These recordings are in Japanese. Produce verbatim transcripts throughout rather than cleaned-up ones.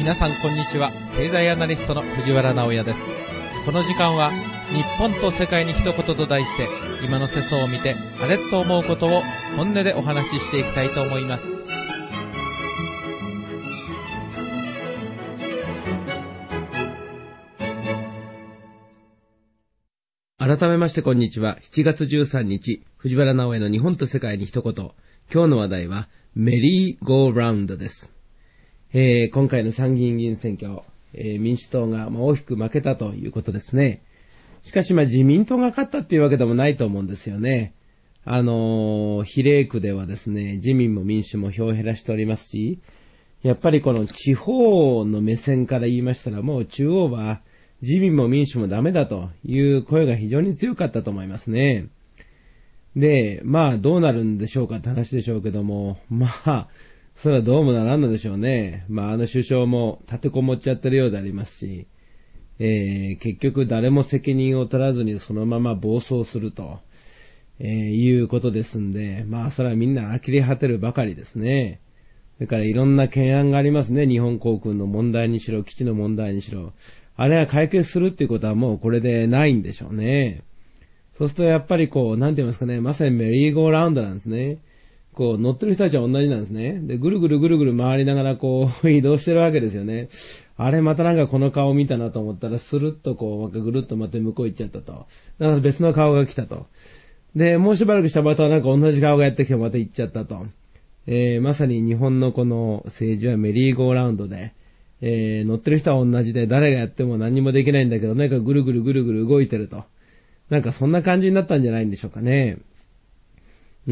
皆さんこんにちは。経済アナリストの藤原直也です。この時間は日本と世界に一言と題して、今の世相を見てあれと思うことを本音でお話ししていきたいと思います。 改めましてこんにちは。しちがつじゅうさんにち、藤原直也の日本と世界に一言。今日の話題はメリーゴーラウンドです。えー、今回の参議院議員選挙、えー、民主党が、まあ、大きく負けたということですね。しかし、まあ、自民党が勝ったっていうわけでもないと思うんですよね。あのー、比例区ではですね、自民も民主も票を減らしておりますし、やっぱりこの地方の目線から言いましたら、もう中央は自民も民主もダメだという声が非常に強かったと思いますね。で、まあどうなるんでしょうかって話でしょうけども、まあ、それはどうもならんのでしょうね。まああの首相も立てこもっちゃってるようでありますし、えー、結局誰も責任を取らずにそのまま暴走すると、えー、いうことですんで、まあそれはみんな呆れ果てるばかりですね。それからいろんな懸案がありますね。日本航空の問題にしろ、基地の問題にしろ。あれは解決するっていうことはもうこれでないんでしょうね。そうするとやっぱりこう、なんて言いますかね、まさにメリーゴーラウンドなんですね。こう、乗ってる人たちは同じなんですね。で、ぐるぐるぐるぐる回りながらこう、移動してるわけですよね。あれまたなんかこの顔見たなと思ったら、スルッとこう、ぐるっとまた向こう行っちゃったと。だから別の顔が来たと。で、もうしばらくしたまたなんか同じ顔がやってきてまた行っちゃったと。えー、まさに日本のこの政治はメリーゴーラウンドで、えー、乗ってる人は同じで誰がやっても何もできないんだけど、なんかぐるぐるぐるぐる動いてると。なんかそんな感じになったんじゃないんでしょうかね。うん、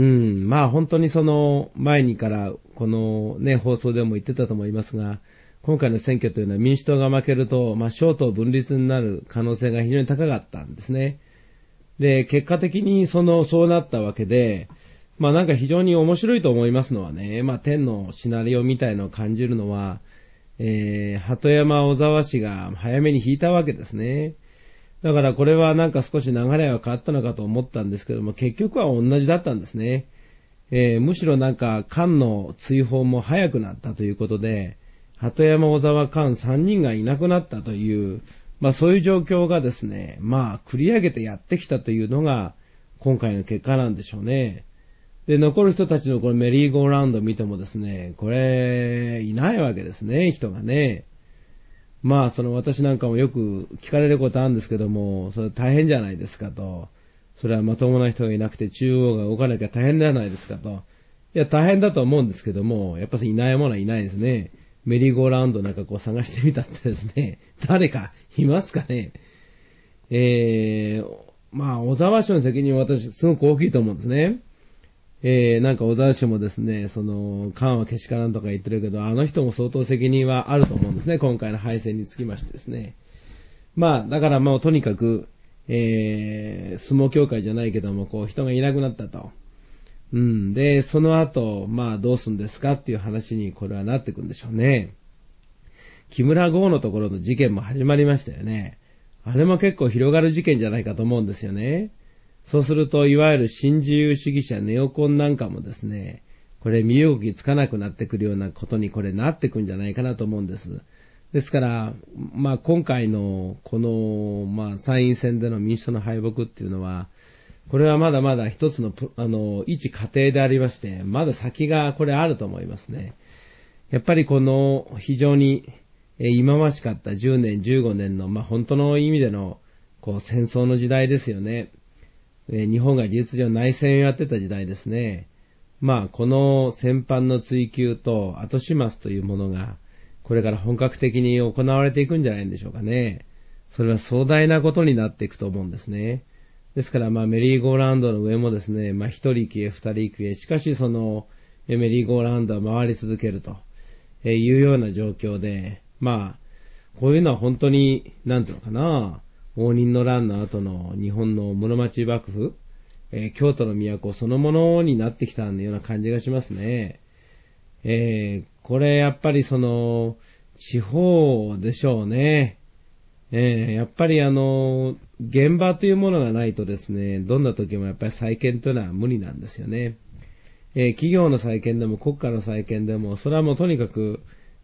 まあ本当にその前にからこのね放送でも言ってたと思いますが、今回の選挙というのは民主党が負けると、まあ小党分立になる可能性が非常に高かったんですね。で、結果的にそのそうなったわけで、まあなんか非常に面白いと思いますのはね、まあ天のシナリオみたいのを感じるのは、えー、鳩山小沢氏が早めに引いたわけですね。だからこれはなんか少し流れは変わったのかと思ったんですけども、結局は同じだったんですね。えー、むしろなんか菅の追放も早くなったということで、鳩山小沢菅さんにんがいなくなったという、まあそういう状況がですね、まあ繰り上げてやってきたというのが今回の結果なんでしょうね。で、残る人たちのこのメリーゴーラウンドを見てもですね、これ、いないわけですね、人がね。まあ、その私なんかもよく聞かれることあるんですけども、それ大変じゃないですかと。それはまともな人がいなくて中央が動かなきゃ大変じゃないですかと。いや、大変だと思うんですけども、やっぱりいないものはいないですね。メリーゴーラウンドなんかこう探してみたってですね、誰かいますかね。えー、まあ、小沢氏の責任は私すごく大きいと思うんですね。えー、なんか小沢氏もですね、その、菅はけしからんとか言ってるけど、あの人も相当責任はあると思うんですね、今回の敗戦につきましてですね。まあ、だからもうとにかく、えー、相撲協会じゃないけども、こう人がいなくなったと。うん。で、その後、まあどうすんですかっていう話にこれはなってくんでしょうね。木村剛のところの事件も始まりましたよね。あれも結構広がる事件じゃないかと思うんですよね。そうすると、いわゆる新自由主義者、ネオコンなんかもですね、これ身動きつかなくなってくるようなことにこれなってくんじゃないかなと思うんです。ですから、まあ今回のこの、まあ参院選での民主党の敗北っていうのは、これはまだまだ一つの、あの、一過程でありまして、まだ先がこれあると思いますね。やっぱりこの非常に忌まわしかったじゅうねん、じゅうごねんの、まあ本当の意味でのこう戦争の時代ですよね。日本が事実上内戦をやってた時代ですね。まあ、この戦犯の追及と後始末というものが、これから本格的に行われていくんじゃないんでしょうかね。それは壮大なことになっていくと思うんですね。ですから、まあ、メリーゴーラウンドの上もですね、まあ、一人行くへ二人行くへ、しかしその、メリーゴーラウンドは回り続けるというような状況で、まあ、こういうのは本当に、なんていうのかな、応仁の乱の後の日本の室町幕府、えー、京都の都そのものになってきたような感じがしますね。えー、これやっぱりその地方でしょうね。えー、やっぱりあの現場というものがないとですね、どんな時もやっぱり再建というのは無理なんですよね。えー、企業の再建でも国家の再建でも、それはもうとにかく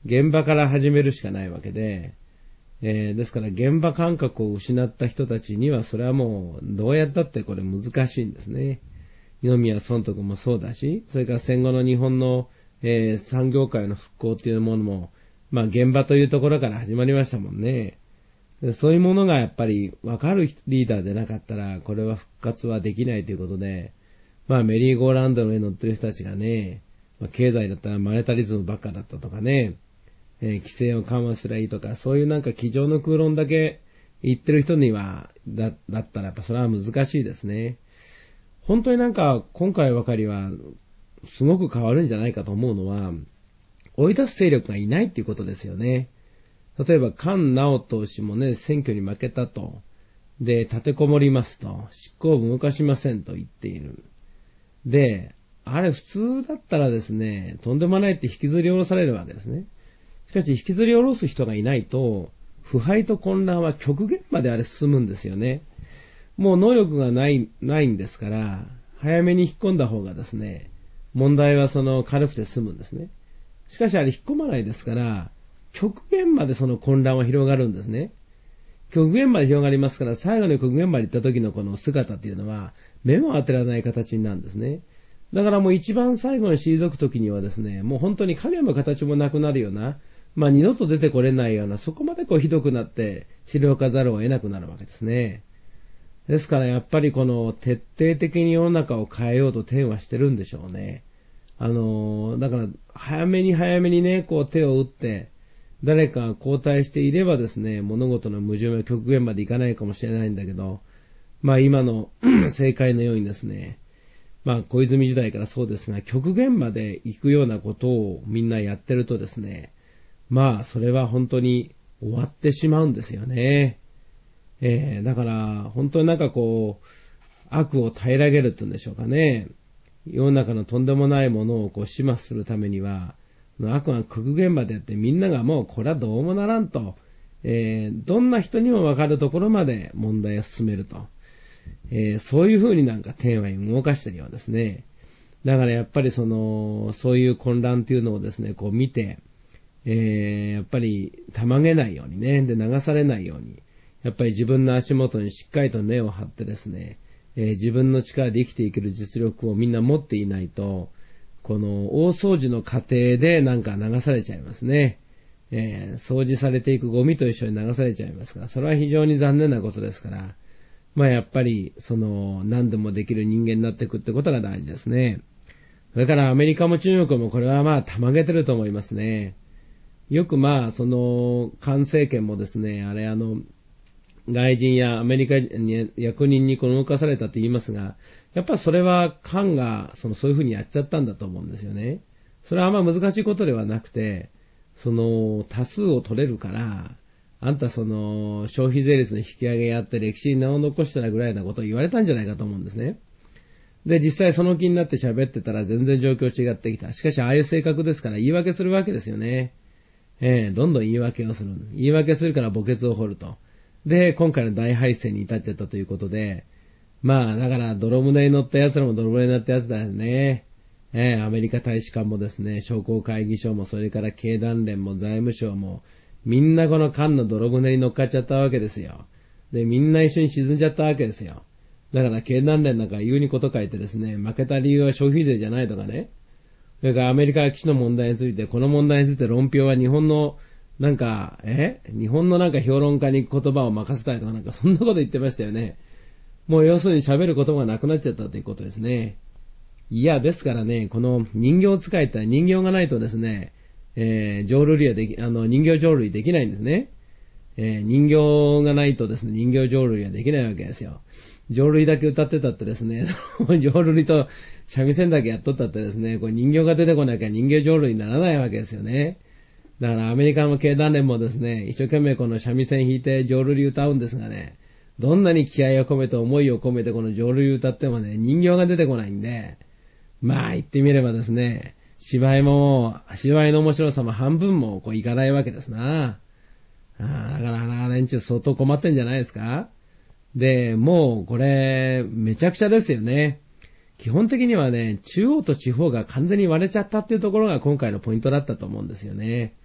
現場から始めるしかないわけで、えー、ですから現場感覚を失った人たちにはそれはもうどうやったってこれ難しいんですね。二宮尊徳もそうだし、それから戦後の日本の、えー、産業界の復興っていうものも、まあ現場というところから始まりましたもんね。でそういうものがやっぱり分かるリーダーでなかったらこれは復活はできないということで、まあメリーゴーランドの上に乗ってる人たちがね、まあ、経済だったらマネタリズムばっかだったとかね、えー、規制を緩和すればいいとか、そういうなんか机上の空論だけ言ってる人には、だ、だったらやっぱそれは難しいですね。本当になんか今回ばかりはすごく変わるんじゃないかと思うのは、追い出す勢力がいないっていうことですよね。例えば菅直人氏もね、選挙に負けたと。で、立てこもりますと。執行部動かしませんと言っている。で、あれ普通だったらですね、とんでもないって引きずり下ろされるわけですね。しかし引きずり下ろす人がいないと、腐敗と混乱は極限まであれ進むんですよね。もう能力がない、ないんですから、早めに引っ込んだ方がですね、問題はその軽くて済むんですね。しかしあれ引っ込まないですから、極限までその混乱は広がるんですね。極限まで広がりますから、最後の極限まで行った時のこの姿っていうのは、目も当てられない形になるんですね。だからもう一番最後に退く時にはですね、もう本当に影も形もなくなるような、まあ二度と出てこれないような、そこまでこうひどくなって尻を置かざるを得なくなるわけですね。ですからやっぱりこの徹底的に世の中を変えようと天はしてるんでしょうね。あの、だから早めに早めにね、こう手を打って、誰かが交代していればですね、物事の矛盾は極限までいかないかもしれないんだけど、まあ今の政界のようにですね、まあ小泉時代からそうですが、極限まで行くようなことをみんなやってるとですね、まあそれは本当に終わってしまうんですよね。えー、だから本当になんかこう悪を平らげるって言うんでしょうかね。世の中のとんでもないものをこう始末するためには、悪が極限までやってみんながもうこれはどうもならんと、えー、どんな人にもわかるところまで問題を進めると、えー、そういうふうになんか天は動かしてるようですね。だからやっぱりそのそういう混乱っていうのをですねこう見て、えー、やっぱりたまげないようにね、で流されないように、やっぱり自分の足元にしっかりと根を張ってですね、えー、自分の力で生きていける実力をみんな持っていないと、この大掃除の過程でなんか流されちゃいますね。えー、掃除されていくゴミと一緒に流されちゃいますが、それは非常に残念なことですから、まあやっぱりその何でもできる人間になっていくってことが大事ですね。それからアメリカも中国もこれはまあたまげてると思いますね。よくまあその菅政権もですね、あれあの外人やアメリカに役人にこの動かされたって言いますが、やっぱりそれは官がそのそういうふうにやっちゃったんだと思うんですよね。それはあんま難しいことではなくて、その多数を取れるから、あんたその消費税率の引き上げやって歴史に名を残したらぐらいなことを言われたんじゃないかと思うんですね。で、実際その気になって喋ってたら全然状況違ってきた。しかしああいう性格ですから言い訳するわけですよね。えー、どんどん言い訳をする。言い訳するから墓穴を掘ると。で、今回の大敗戦に至っちゃったということで、まあ、だから、泥船に乗った奴らも泥船に乗った奴だよね。えー、アメリカ大使館もですね、商工会議所も、それから経団連も財務省も、みんなこの艦の泥船に乗っかっちゃったわけですよ。で、みんな一緒に沈んじゃったわけですよ。だから、経団連なんか言うにこと書いてですね、負けた理由は消費税じゃないとかね。それからアメリカ基地の問題について、この問題について論評は日本のなんか、え日本のなんか評論家に言葉を任せたいとかなんかそんなこと言ってましたよね。もう要するに喋る言葉がなくなっちゃったということですね。いや、ですからね、この人形使いって人形がないとですね、えー、浄瑠璃はでき、あの、人形浄瑠璃できないんですね。えー、人形がないとですね、人形浄瑠璃はできないわけですよ。浄瑠璃だけ歌ってたってですね、浄瑠璃と三味線だけやっとったってですね、これ人形が出てこなきゃ人形浄瑠璃にならないわけですよね。だからアメリカの経団連もですね、一生懸命この三味線弾いて浄瑠璃歌うんですがね、どんなに気合を込めて思いを込めてこの浄瑠璃歌ってもね、人形が出てこないんで、まあ言ってみればですね、芝居も、芝居の面白さも半分もこういかないわけですな。あだからな、連中相当困ってんじゃないですか。で、もうこれ、めちゃくちゃですよね。基本的にはね、中央と地方が完全に割れちゃったっていうところが今回のポイントだったと思うんですよね。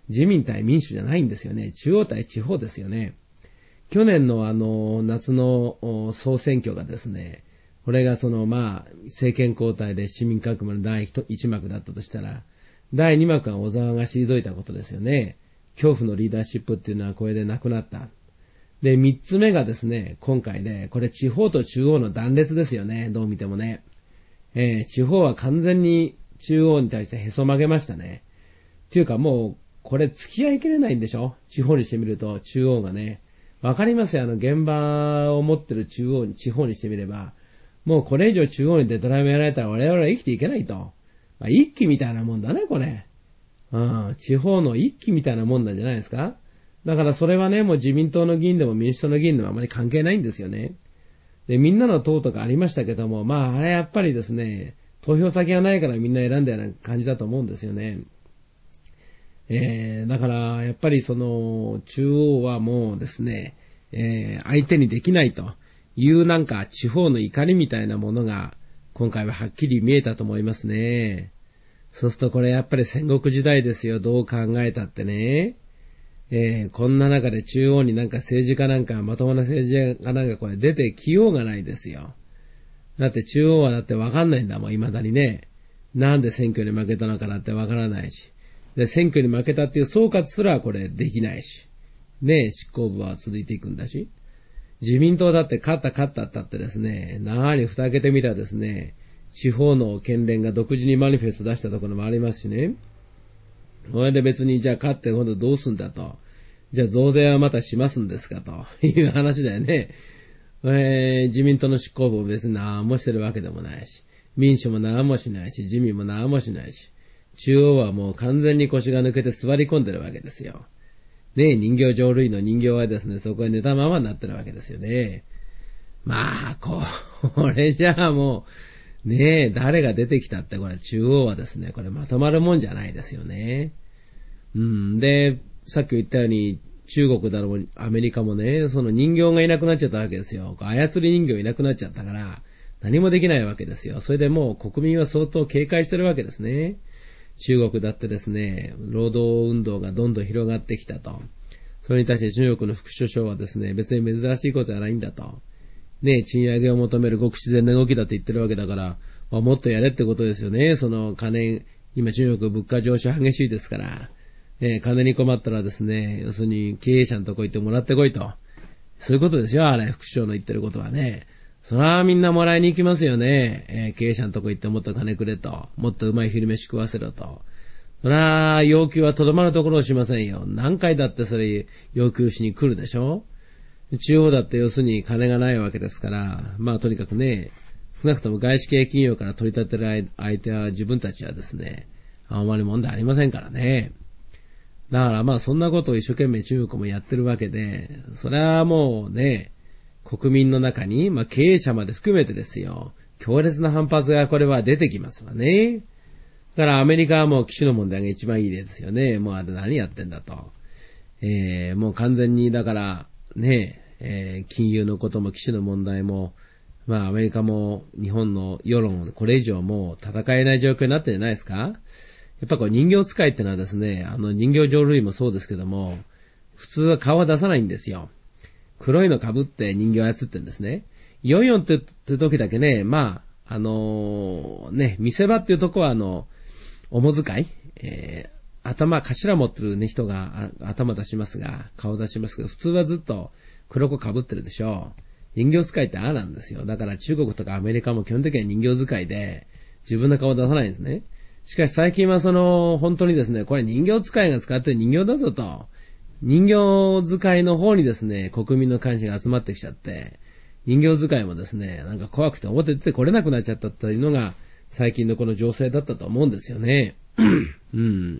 自民対民主じゃないんですよね。中央対地方ですよね。去年のあの、夏の総選挙がですね、これがそのまあ、政権交代で市民革命の第一幕だったとしたら、第二幕は小沢が退いたことですよね。恐怖のリーダーシップっていうのはこれでなくなった。で、三つ目がですね、今回で、これ地方と中央の断裂ですよね。どう見てもね。えー、地方は完全に中央に対してへそ曲げましたね。っていうかもう、これ付き合いきれないんでしょ？地方にしてみると、中央がね。わかりますよ。あの、現場を持ってる中央に、地方にしてみれば、もうこれ以上中央にデタラメやられたら我々は生きていけないと。まあ、一揆みたいなもんだね、これ。うん、地方の一揆みたいなもんなんじゃないですか？だからそれはね、もう自民党の議員でも民主党の議員でもあまり関係ないんですよね。で、みんなの党とかありましたけども、まあ、あれやっぱりですね、投票先がないからみんな選んだような感じだと思うんですよね。えー、だから、やっぱりその、中央はもうですね、えー、相手にできないというなんか地方の怒りみたいなものが、今回ははっきり見えたと思いますね。そうするとこれやっぱり戦国時代ですよ、どう考えたってね。えー、こんな中で中央になんか政治家なんか、まともな政治家なんかこれ出てきようがないですよ。だって中央はだってわかんないんだもん、未だにね。なんで選挙に負けたのかなってわからないし。で、選挙に負けたっていう総括すらこれできないし。ねえ、執行部は続いていくんだし。自民党だって勝った勝ったったってですね、長に蓋開けてみたらですね、地方の県連が独自にマニフェスト出したところもありますしね。それで別にじゃあ勝って今度どうすんだと。じゃあ増税はまたしますんですかという話だよね。えー、自民党の執行部も別に何もしてるわけでもないし、民主も何もしないし、自民も何もしないし、中央はもう完全に腰が抜けて座り込んでるわけですよ。ねえ、人形浄瑠璃の人形はですね、そこへ寝たままになってるわけですよね。まあ、これじゃあもう、ねえ、誰が出てきたってこれ中央はですね、これまとまるもんじゃないですよね。うん、で、さっき言ったように、中国だろう、アメリカもね、その人形がいなくなっちゃったわけですよ。操り人形いなくなっちゃったから、何もできないわけですよ。それでもう国民は相当警戒してるわけですね。中国だってですね、労働運動がどんどん広がってきたと。それに対して中国の副首相はですね、別に珍しいことじゃないんだと。ね、賃上げを求めるごく自然な動きだって言ってるわけだから、まあ、もっとやれってことですよね。その金、今中国物価上昇激しいですから、ね、金に困ったらですね、要するに経営者のとこ行ってもらってこいと。そういうことですよ、あれ、副首相の言ってることはね。そらみんなもらいに行きますよね。えー、経営者のとこ行ってもっと金くれと。もっとうまい昼飯食わせろと。そら要求はとどまるところをしませんよ。何回だってそれ要求しに来るでしょ。中央だって要するに金がないわけですから、まあとにかくね、少なくとも外資系企業から取り立てる相手は自分たちはですね、あまり問題ありませんからね。だからまあそんなことを一生懸命中国もやってるわけで、それはもうね、国民の中に、まあ経営者まで含めてですよ、強烈な反発がこれは出てきますわね。だからアメリカはもう基地の問題が一番いい例ですよね。もうあれ何やってんだと。えー、もう完全にだからね、えー、金融のことも基地の問題も、まあアメリカも日本の世論これ以上もう戦えない状況になってるんじゃないですか。やっぱこう人形使いってのはですね、あの人形浄瑠璃もそうですけども、普通は顔は出さないんですよ。黒いの被って人形を操ってるんですね。よんじゅうよんって時だけね、まあ、あのー、ね、見せ場っていうとこはあの、おも使い、えー、頭、頭持ってるね人が頭出しますが、顔出しますけど、普通はずっと黒子被ってるでしょ。人形使いってああなんですよ。だから中国とかアメリカも基本的には人形使いで、自分の顔出さないんですね。しかし最近はその、本当にですね、これ人形使いが使ってる人形だぞと。人形使いの方にですね、国民の関心が集まってきちゃって、人形使いもですね、なんか怖くて表出てこれなくなっちゃったというのが、最近のこの情勢だったと思うんですよね。うん。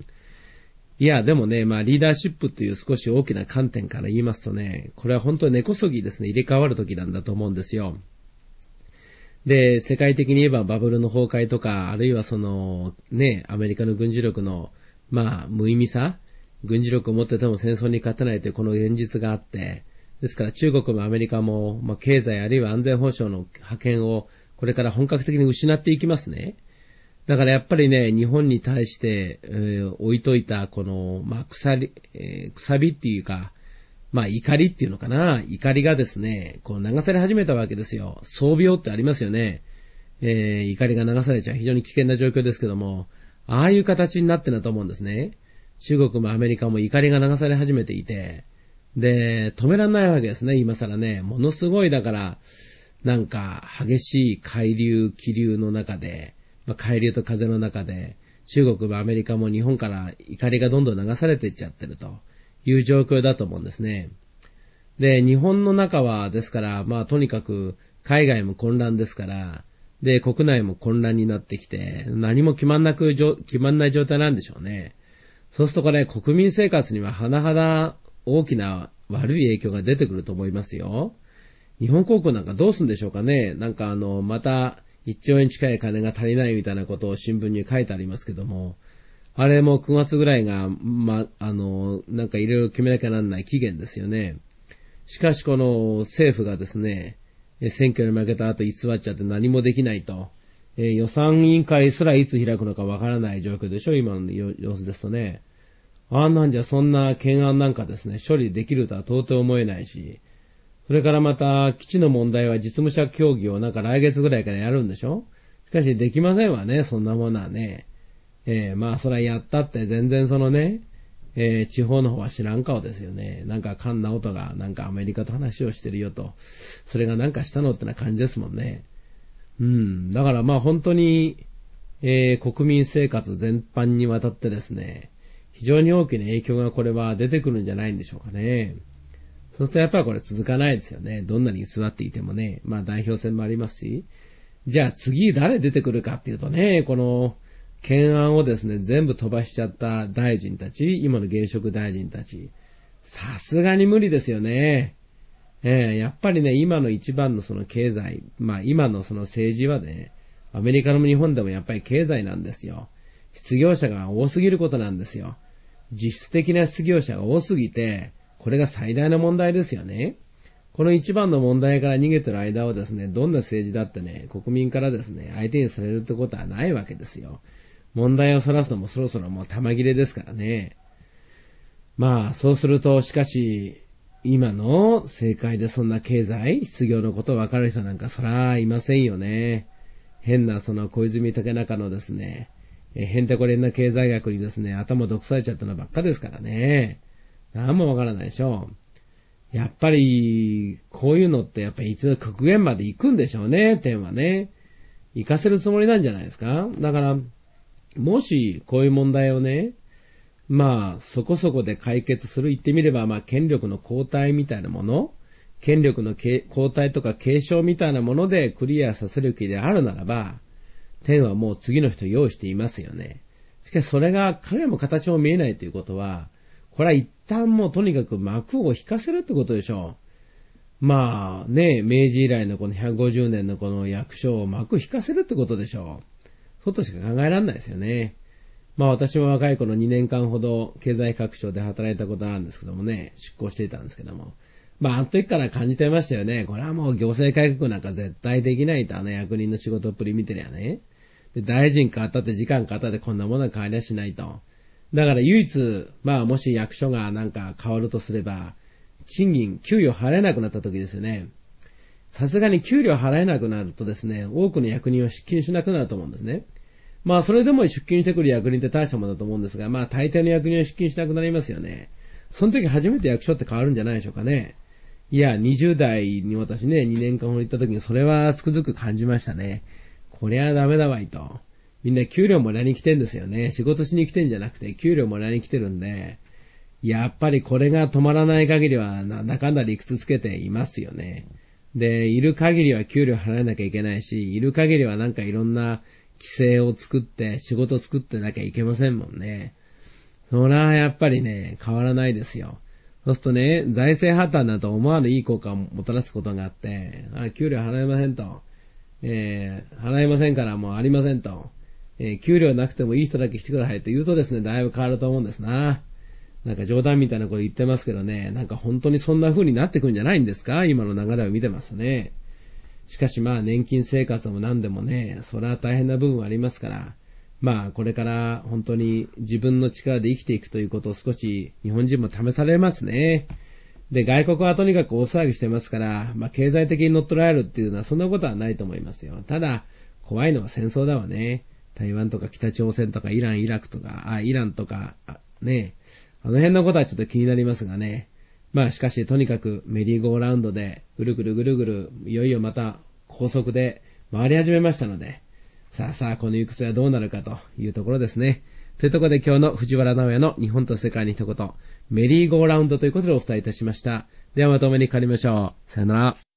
いや、でもね、まあリーダーシップという少し大きな観点から言いますとね、これは本当に根こそぎですね、入れ替わる時なんだと思うんですよ。で、世界的に言えばバブルの崩壊とか、あるいはその、ね、アメリカの軍事力の、まあ無意味さ、軍事力を持ってても戦争に勝てないというこの現実があって、ですから中国もアメリカも、まあ、経済あるいは安全保障の覇権をこれから本格的に失っていきますね。 だからやっぱりね、日本に対して、えー、置いといた、この、まあ、鎖、えー、くさびっていうか、まあ、怒りっていうのかな。怒りがですね、こう流され始めたわけですよ。躁病ってありますよね。えー、怒りが流されちゃう非常に危険な状況ですけども、ああいう形になってんだと思うんですね。中国もアメリカも怒りが流され始めていて、で、止めらんないわけですね、今更ね。ものすごい、だから、なんか、激しい海流、気流の中で、まあ、海流と風の中で、中国もアメリカも日本から怒りがどんどん流されていっちゃってるという状況だと思うんですね。で、日本の中は、ですから、まあ、とにかく、海外も混乱ですから、で、国内も混乱になってきて、何も決まんなく、決まんない状態なんでしょうね。そうするとこれ、国民生活には甚だ大きな悪い影響が出てくると思いますよ。日本航空なんかどうすんでしょうかね。なんかあの、またいっちょうえん近い金が足りないみたいなことを新聞に書いてありますけども、あれもくがつぐらいが、ま、あの、なんかいろいろ決めなきゃなんない期限ですよね。しかしこの政府がですね、選挙に負けた後偽っちゃって何もできないと、えー、予算委員会すらいつ開くのかわからない状況でしょ、今の様子ですとね。あんなんじゃそんな懸案なんかですね、処理できるとは到底思えないし、それからまた基地の問題は実務者協議をなんか来月ぐらいからやるんでしょ。しかしできませんわね、そんなものはね。えー、まあそれはやったって全然そのね、えー、地方の方は知らん顔ですよね。なんか菅直人がなんかアメリカと話をしてるよと。それがなんかしたのってな感じですもんね。うん。だからまあ本当に、えー、国民生活全般にわたってですね、非常に大きな影響がこれは出てくるんじゃないんでしょうかね。そうするとやっぱりこれ続かないですよね。どんなに居座っていてもね。まあ代表選もありますし。じゃあ次誰出てくるかっていうとね、この、懸案をですね、全部飛ばしちゃった大臣たち、今の現職大臣たち、さすがに無理ですよね。えー、やっぱりね、今の一番のその経済、まあ今のその政治はね、アメリカの日本でもやっぱり経済なんですよ。失業者が多すぎることなんですよ。実質的な失業者が多すぎて、これが最大の問題ですよね。この一番の問題から逃げてる間はですね、どんな政治だってね、国民からですね、相手にされるってことはないわけですよ。問題をそらすのもそろそろもう玉切れですからね。まあ、そうすると、しかし、今の政界でそんな経済、失業のことを分かる人なんかそらいませんよね。変なその小泉竹中のですね、へんてこりんな経済学にですね、頭毒されちゃったのばっかですからね。なんも分からないでしょ。やっぱり、こういうのってやっぱり一度極限まで行くんでしょうね、点はね。行かせるつもりなんじゃないですか。だから、もしこういう問題をね、まあそこそこで解決する、言ってみればまあ権力の交代みたいなもの、権力の交代とか継承みたいなものでクリアさせる気であるならば、天はもう次の人用意していますよね。しかしそれが影も形も見えないということは、これは一旦もうとにかく幕を引かせるってことでしょう。まあね、明治以来のこのひゃくごじゅうねんのこの役所を幕引かせるってことでしょう。そうとしか考えられないですよね。まあ私も若い頃にねんかんほど経済各省で働いたことあるんですけどもね、出向していたんですけども。まああの時から感じてましたよね。これはもう行政改革なんか絶対できないと、あの役人の仕事っぷり見てりゃね。で、大臣変わったって時間変わったってこんなものは変わりゃしないと。だから唯一、まあもし役所がなんか変わるとすれば、賃金、給与払えなくなった時ですよね。さすがに給料払えなくなるとですね、多くの役人は出勤しなくなると思うんですね。まあそれでも出勤してくる役人って大したものだと思うんですが、まあ大抵の役人は出勤しなくなりますよね。その時初めて役所って変わるんじゃないでしょうかね。いや、にじゅう代に私ね、にねんかんほど行った時にそれはつくづく感じましたね。こりゃダメだわいと。みんな給料もらいに来てんですよね。仕事しに来てんじゃなくて給料もらいに来てるんで、やっぱりこれが止まらない限りはなんだかんだ理屈つけていますよね。で、いる限りは給料払わなきゃいけないし、いる限りはなんかいろんな規制を作って仕事作ってなきゃいけませんもんね。それはやっぱりね、変わらないですよ。そうするとね、財政破綻など思わぬいい効果をもたらすことがあって、あ、給料払えませんと、えー、払えませんからもうありませんと、えー、給料なくてもいい人だけ来てくださいと言うとですね、だいぶ変わると思うんですな。なんか冗談みたいなこと言ってますけどね、なんか本当にそんな風になってくんじゃないんですか、今の流れを見てますとね。しかしまあ年金生活も何でもね、それは大変な部分はありますから、 まあこれから本当に自分の力で生きていくということを少し日本人も試されますね。で、外国はとにかく大騒ぎしてますから、まあ経済的に乗っ取られるっていうのはそんなことはないと思いますよ。ただ、怖いのは戦争だわね。台湾とか北朝鮮とかイラン、イラクとか、あ、イランとか、あね、あの辺のことはちょっと気になりますがね。まあしかしとにかくメリーゴーラウンドでぐるぐるぐるぐる、いよいよまた高速で回り始めましたので、さあさあこの行く末はどうなるかというところですね。というところで今日の藤原直也の日本と世界に一言、メリーゴーラウンドということでお伝えいたしました。ではまたお目にかかりましょう。さよなら。